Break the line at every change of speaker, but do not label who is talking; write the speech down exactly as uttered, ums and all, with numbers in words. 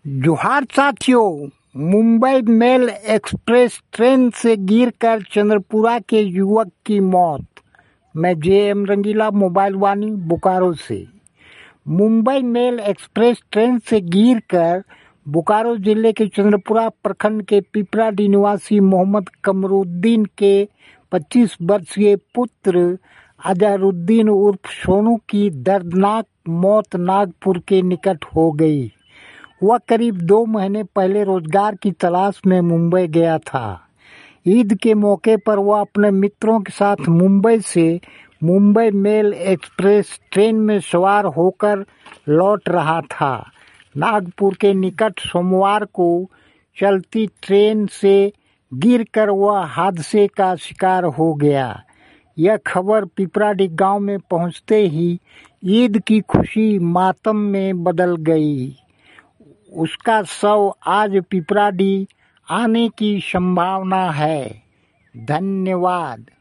जोहार साथियों, Mumbai mail express train से गिरकर चंद्रपुरा के युवक की मौत। मैं J M Rangeela, mobile Vani, Bokaro से। मुंबई मेल एक्सप्रेस ट्रेन से गिरकर बोकारो जिले के चंद्रपुरा प्रखंड के पिपराडी निवासी मोहम्मद कमरुद्दीन के पच्चीस वर्षीय पुत्र अजहरुद्दीन उर्फ सोनू की दर्दनाक मौत नागपुर के निकट हो गई। वह करीब दो महीने पहले रोजगार की तलाश में मुंबई गया था। ईद के मौके पर वह अपने मित्रों के साथ मुंबई से मुंबई मेल एक्सप्रेस ट्रेन में सवार होकर लौट रहा था। नागपुर के निकट सोमवार को चलती ट्रेन से गिरकर वह हादसे का शिकार हो गया। यह खबर पिपराडी गांव में पहुंचते ही ईद की खुशी मातम में बदल गई। उसका शव आज पिपराडी आने की संभावना है। धन्यवाद।